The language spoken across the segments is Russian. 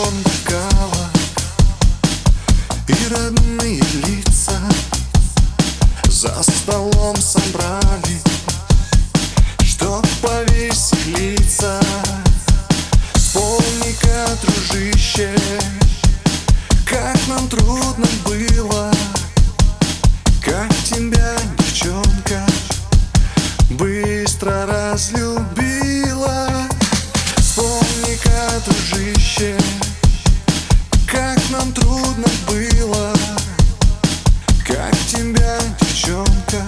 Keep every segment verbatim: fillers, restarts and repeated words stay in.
звон бокала и родные лица за столом собрали, чтоб повеселиться. Вспомни-ка, дружище, как нам трудно было, как тебя девчонка быстро разлюбила. Вспомни-ка, дружище, как нам трудно было, как тебя девчонка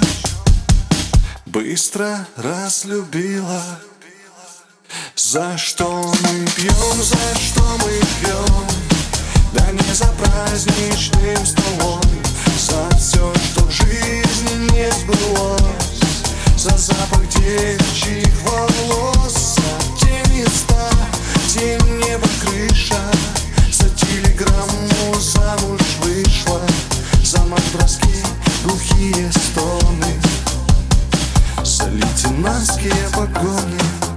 быстро разлюбила. За что мы пьем, за что мы пьем? Да не за праздничным столом, за все, что в жизни не сбылось, за запах девичьих волос, за те места, где небо крыша, за телеграмму замуж вышла, за мать-броски глухие стоны, за лейтенантские погоны.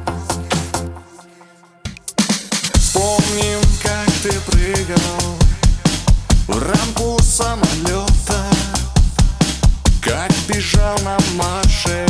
Помним, как ты прыгал в рамку самолета, как бежал на марше,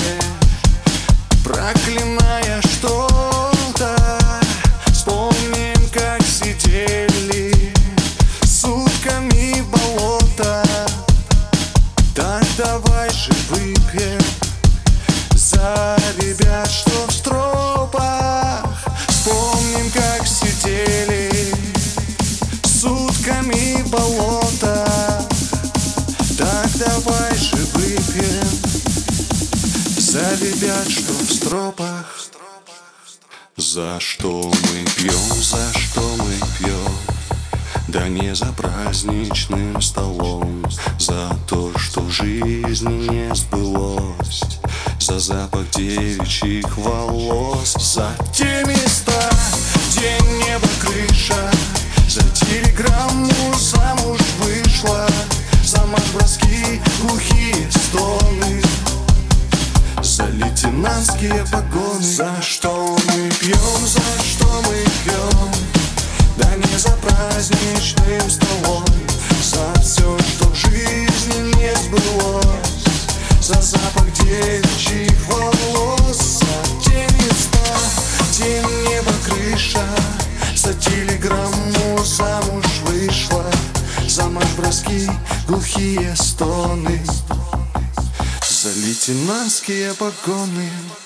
проклиная что-то. Вспомним, как сидели сутками в болото. Так давай же выпьем за ребят, что в стропах. Вспомним, как сидели сутками в болото. Так давай же выпьем за ребят, что в стропах. За что мы пьем, за что мы пьем? Да не за праздничным столом, за то, что в жизни не сбылось, за запах девичьих волос, за те места, где небо крыша, за телеграмму замуж вышла, за мать-броски глухие стоны, за лейтенантские погоны. За что мы пьем, за что мы пьем? Да не за праздничным столом, за все, что в жизни не сбылось, за запах девичьих волос, за те места, где небо крыша, за телеграмму замуж вышла, за мать-броски глухие стоны, за лейтенантские погоны.